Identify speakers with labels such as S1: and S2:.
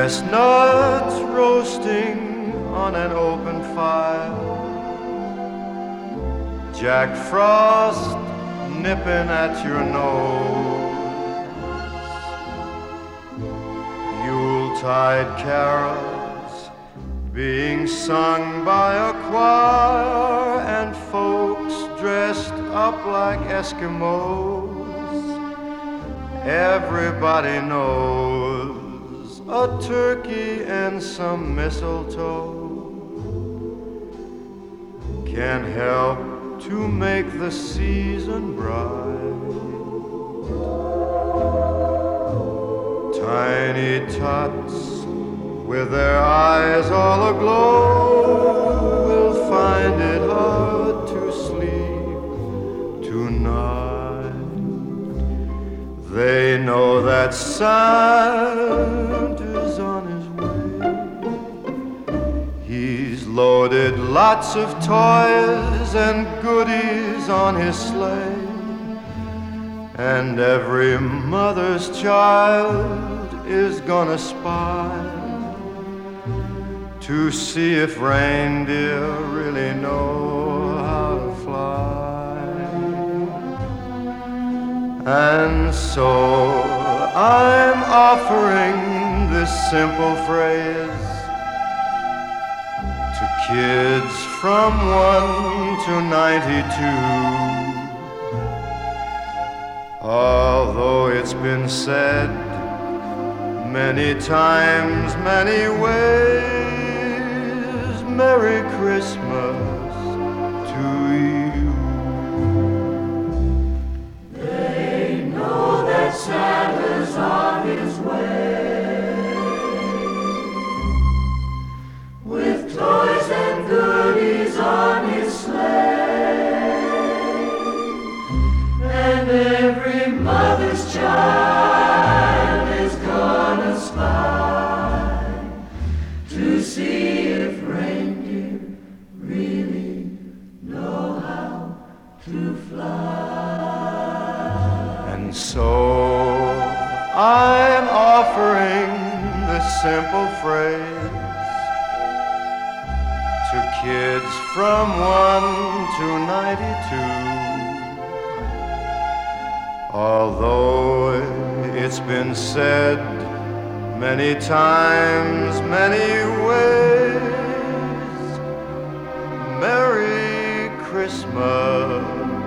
S1: chestnuts roasting on an open fire, Jack Frost nipping at your nose, Yuletide carols being sung by a choir, and folks dressed up like Eskimos. Everybody knows a turkey and some mistletoe can help to make the season bright. Tiny tots with their eyes all aglow will find it hard to sleep tonight. They know that Santa's on his way. He's loaded lots of toys and goodies on his sleigh, and every mother's child is gonna spy to see if reindeer really know how to fly. And so I'm offering this simple phrase to kids from 1 to 92. Although it's been said many times, many ways, Merry Christmas to you.
S2: They know that Santa's on his way, with toys and goodies on his sleigh, and every mother's child is gonna spy to see if reindeer really know how to fly.
S1: And so I'm offering this simple phrase to kids from 1 to 92. Although it's been said many times, many ways, Merry Christmas